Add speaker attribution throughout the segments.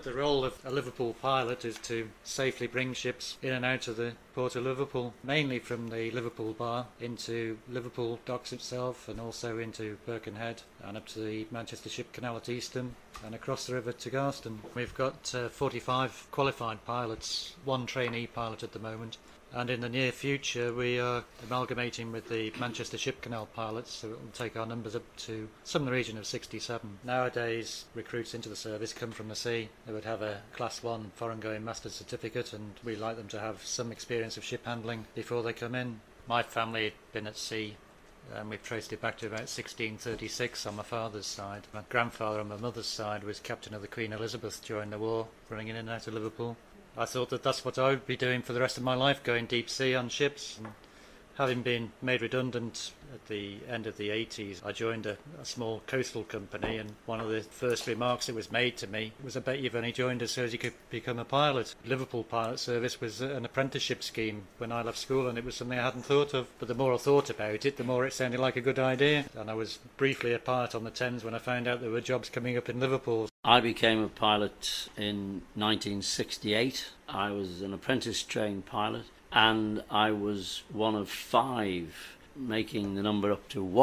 Speaker 1: The role of a Liverpool pilot is to safely bring ships in and out of the port of Liverpool, mainly from the Liverpool Bar into Liverpool docks itself and also into Birkenhead and up to the Manchester Ship Canal at Eastham and across the river to Garston. We've got 45 qualified pilots, one trainee pilot at the moment. And in the near future, we are amalgamating with the Manchester Ship Canal pilots, so it will take our numbers up to some in the region of 67. Nowadays, recruits into the service come from the sea. They would have a Class 1 foreign-going master's certificate, and we like them to have some experience of ship handling before they come in. My family had been at sea, and we've traced it back to about 1636 on my father's side. My grandfather on my mother's side was captain of the Queen Elizabeth during the war, running in and out of Liverpool. I thought that that's what I would be doing for the rest of my life, going deep sea on ships. And having been made redundant at the end of the 80s, I joined a small coastal company, and one of the first remarks that was made to me was, I bet you've only joined us so as you could become a pilot. Liverpool Pilot Service was an apprenticeship scheme when I left school, and it was something I hadn't thought of. But the more I thought about it, the more it sounded like a good idea. And I was briefly a pilot on the Thames when I found out there were jobs coming up in Liverpool.
Speaker 2: I became a pilot in 1968. I was an apprentice-trained pilot, and I was one of 5, making the number up to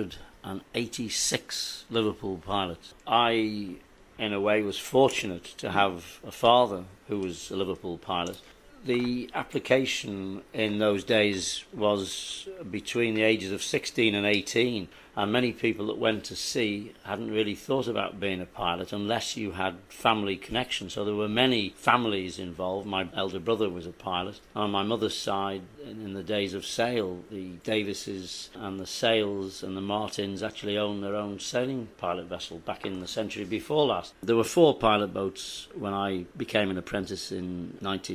Speaker 2: 186 Liverpool pilots. I, in a way, was fortunate to have a father who was a Liverpool pilot. The application in those days was between the ages of 16 and 18, and many people that went to sea hadn't really thought about being a pilot unless you had family connections. So there were many families involved. My elder brother was a pilot. On my mother's side, in the days of sail, the Davises and the Sales and the Martins actually owned their own sailing pilot vessel back in the century before last. There were 4 pilot boats when I became an apprentice in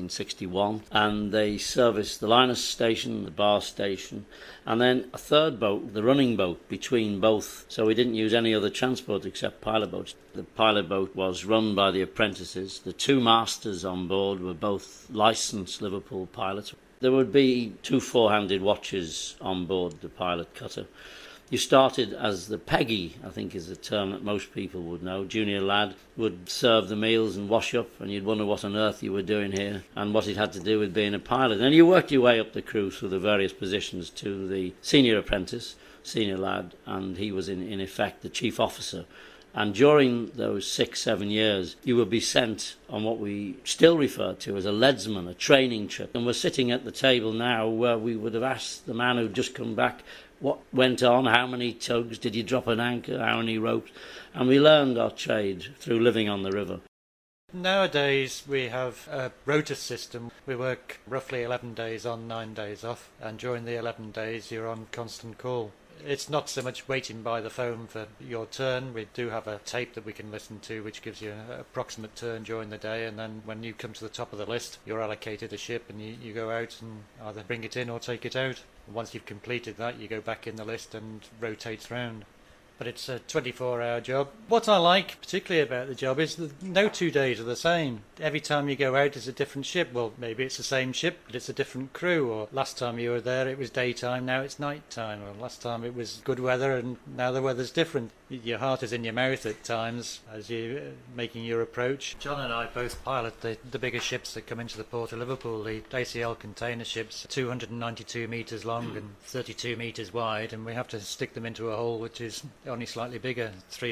Speaker 2: 1961, and they serviced the Linus station, the Bar station, and then a third boat, the running boat, between both. So we didn't use any other transport except pilot boats. The pilot boat was run by the apprentices. The 2 masters on board were both licensed Liverpool pilots. There would be 2 4-handed watches on board the pilot cutter. You started as the Peggy, I think is the term that most people would know. Junior lad would serve the meals and wash up, and you'd wonder what on earth you were doing here and what it had to do with being a pilot. And you worked your way up the crew through the various positions to the senior apprentice, senior lad, and he was in effect the chief officer. And during those 6-7 years, you would be sent on what we still refer to as a leadsman, a training trip. And we're sitting at the table now where we would have asked the man who'd just come back, what went on, how many tugs, did you drop an anchor, how many ropes? And we learned our trade through living on the river.
Speaker 1: Nowadays we have a rota system. We work roughly 11 days on, 9 days off, and during the 11 days you're on constant call. It's not so much waiting by the phone for your turn. We do have a tape that we can listen to which gives you an approximate turn during the day, and then when you come to the top of the list you're allocated a ship and you go out and either bring it in or take it out. Once you've completed that you go back in the list and rotate round. But it's a 24-hour job. What I like particularly about the job is that no 2 days are the same. Every time you go out it's a different ship. Well, maybe it's the same ship but it's a different crew, or last time you were there it was daytime, now it's night time, or last time it was good weather and now the weather's different. Your heart is in your mouth at times as you're making your approach. John and I both pilot the bigger ships that come into the port of Liverpool, the ACL container ships, 292 metres long and 32 metres wide, and we have to stick them into a hole which is only slightly bigger,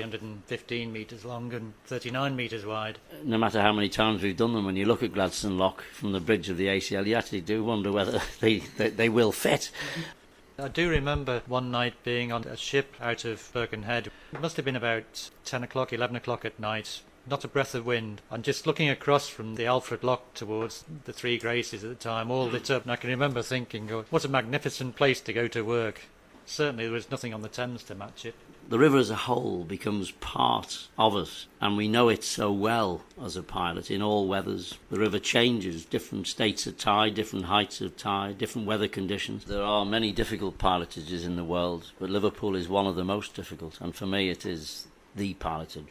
Speaker 1: 315 metres long and 39 metres wide.
Speaker 2: No matter how many times we've done them, when you look at Gladstone Lock from the bridge of the ACL, you actually do wonder whether they will fit.
Speaker 1: I do remember one night being on a ship out of Birkenhead. It must have been about 10 o'clock, 11 o'clock at night. Not a breath of wind. I'm just looking across from the Alfred Lock towards the Three Graces at the time, all lit up, and I can remember thinking, oh, what a magnificent place to go to work. Certainly there was nothing on the Thames to match it.
Speaker 2: The river as a whole becomes part of us, and we know it so well as a pilot in all weathers. The river changes, different states of tide, different heights of tide, different weather conditions. There are many difficult pilotages in the world, but Liverpool is one of the most difficult, and for me it is the pilotage.